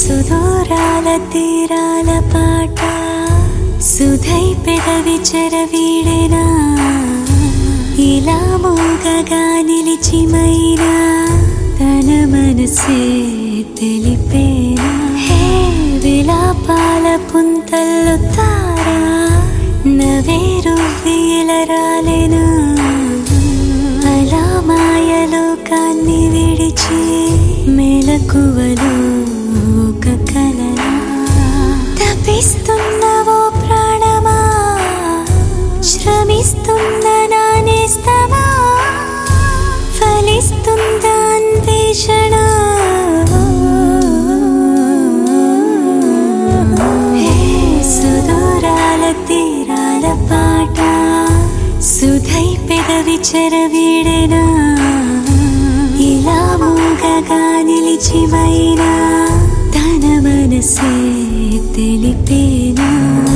సుదూరాల తీరాల పాట సుధై పెదవి చెరవీడెనా ఇలా మూగగా నిలిచిమైనా తన మనసే తెలిపేనా హే విలాపాల పుంతల్లో తారా నవేరు వీలరాలెనా అలా మాయలోకాన్ని విడిచి మెలకువలో ఒక కలలా తపిస్తున్నవో ప్రాణమా శ్రమిస్తున్న నానేస్తమా ఫలిస్తుంద అన్వేషణ హే సుదూరాల తీరాల పాట సుధై పెదవి చెరవీడెనా ఇలా మూగగా నిలిచిమైనా తన మనసే తెలిపేనా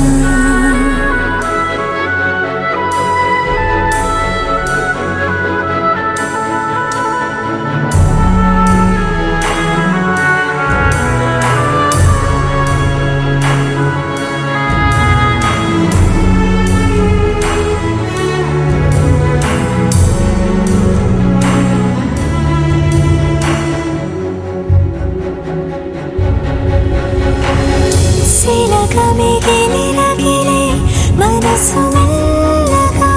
మిగిలిరగిలే మనసు మెల్లగా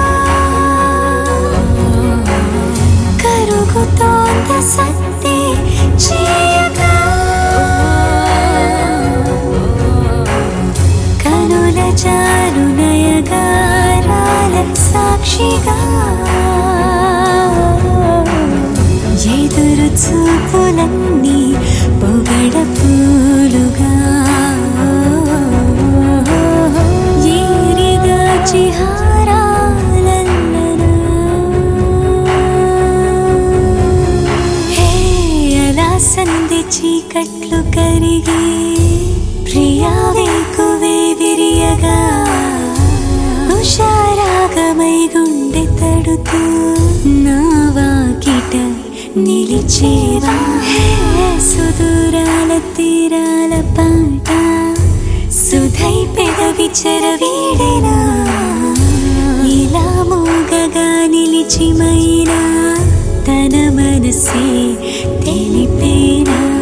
కరుగుతోంద సత్తే చేయగా కనుల జారు నయగారాల సాక్షిగా ఎదురు చూపులన్నీ పొగడ పూలుగా సంధి చీకట్లు కరిగి ప్రియా వేకువే విరియగా ఉషారాగమై గుండె తడుతూ నా వాకిట నిలిచేవా సుదూరాల తీరాల పాట సుధై పెదవి చెరవీడెనా ఇలా మూగగా నిలిచిమైనా తన మనసే తెలిపేనా